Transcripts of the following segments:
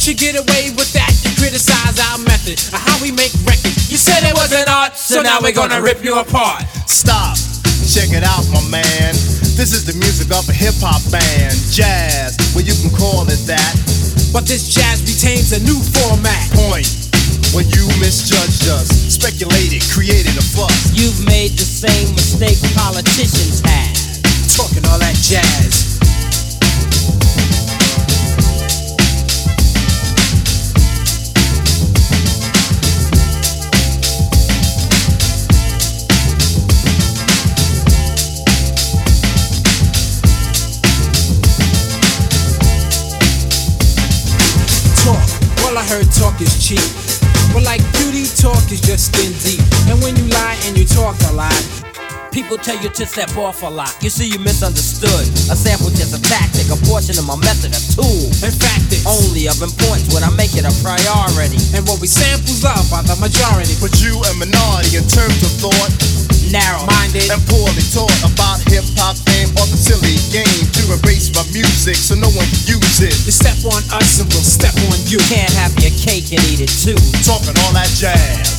you get away with that? You criticize our method of how we make records. You said it wasn't art, so now we're gonna rip you apart. Stop, check it out, my man. This is the music of a hip-hop band. Jazz, well you can call it that. But this jazz retains a new format. Point, when you misjudged us, speculated, created a fuss. You've made the same mistake politicians have. Talking all that jazz. I heard talk is cheap, but like beauty, talk is just skin deep. And when you lie and you talk a lot, people tell you to step off a lot. You see, you misunderstood. A sample just a tactic, a portion of my method, a tool. In fact, it's only of importance when I make it a priority. And what we samples love by the majority. But you a minority in terms of thought, narrow-minded and poorly taught about hip-hop fame or the silly game to erase my music so no one can use it. You step on us and we'll step on you. Can't have your cake and eat it too. Talking all that jazz.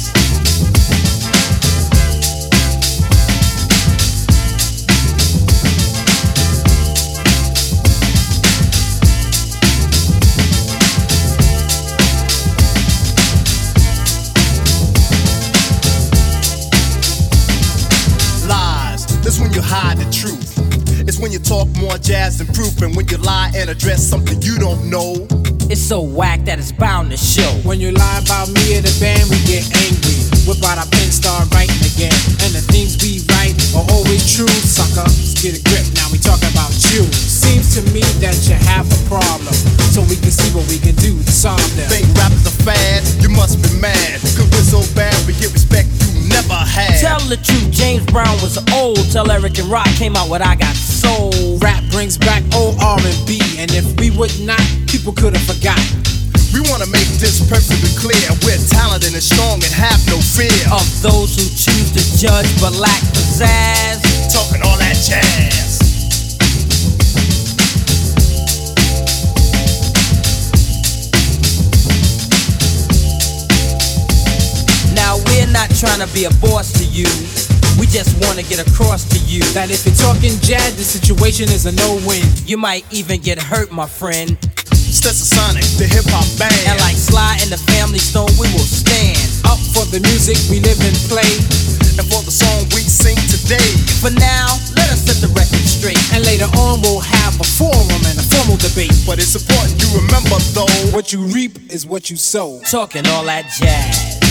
That's when you hide the truth. It's when you talk more jazz than proof. And when you lie and address something you don't know. It's so whack that it's bound to show. When you lie about me and the band, we get angry. Whip out our pen, start writing again. And the things we write are always true, sucker. Let's get a grip, now we talk about you. Seems to me that you have a problem, so we can see what we can do to solve them. Think rap is a fad? You must be mad. Cause we're so bad, we get respect you never had. Tell the truth, James Brown was old. Tell Eric and Rock came out with I Got Soul. Rap brings back old R&B, and if we would not, people could have forgotten. We wanna make this perfectly clear. We're talented and strong and have no fear of those who choose to judge but lack pizzazz. Talking all that jazz. Now we're not trying to be a boss to you. We just wanna get across to you that if you're talking jazz, the situation is a no-win. You might even get hurt, my friend. Stetsasonic, the hip-hop band. And like Sly and the Family Stone, we will stand up for the music we live and play, and for the song we sing today. For now, let us set the record straight, and later on we'll have a forum and a formal debate. But it's important you remember though, what you reap is what you sow. Talking all that jazz.